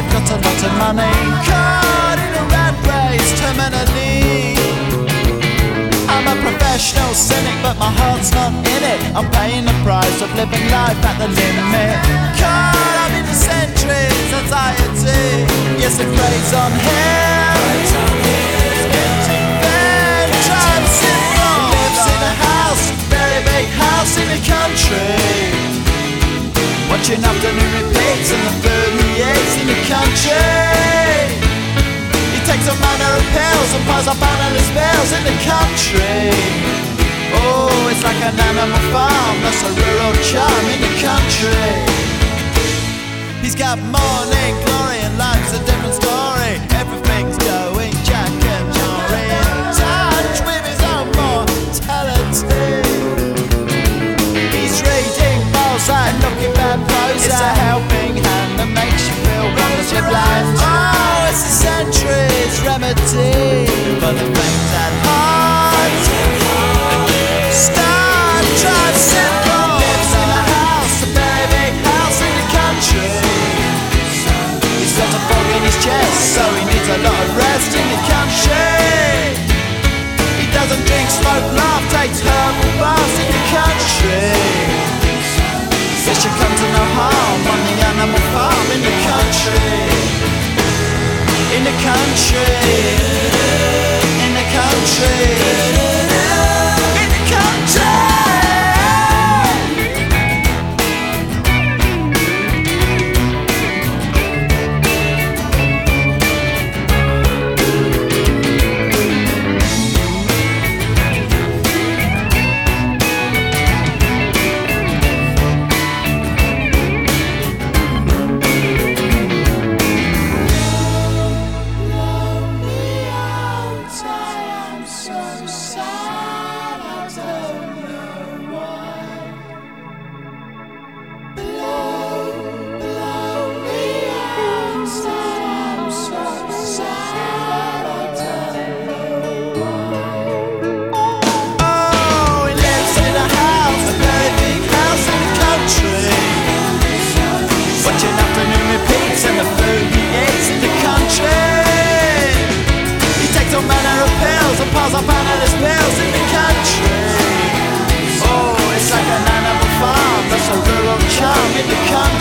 life, got a lot of money, caught in a rat race, terminally. I'm a professional cynic, but my heart's not in it. I'm paying the price of living life at the limit. Caught up in the centuries, anxiety. Yes, it preys on him. Empty bed, trying syndrome. Lives in a house, very big house in the country. Watching afternoon repeats and the food he eats in the country. He takes a manner of pills and piles up analyst bills in the country. Oh, it's like an animal farm, that's a rural charm in the country. He's got morning glory and life's a different story. Everything's going Jack and Jory, in touch with his own mortality. He's reading Mozart and looking bad prose. It's a helping hand that makes you feel wonderfully blind. Oh, it's a century's remedy for the things at heart. Star Drive syndrome. Lives in a house, a very big house in the country. He's got a fog in his chest, so he needs a lot of rest in the country. He doesn't drink, smoke, laugh, takes herbal baths in the country. Says you come to no harm on the animal farm in the country. In the country. In the country. In the country. Piles up analyst pills in the country. Oh, it's like an animal farm, that's a rural charm in the country.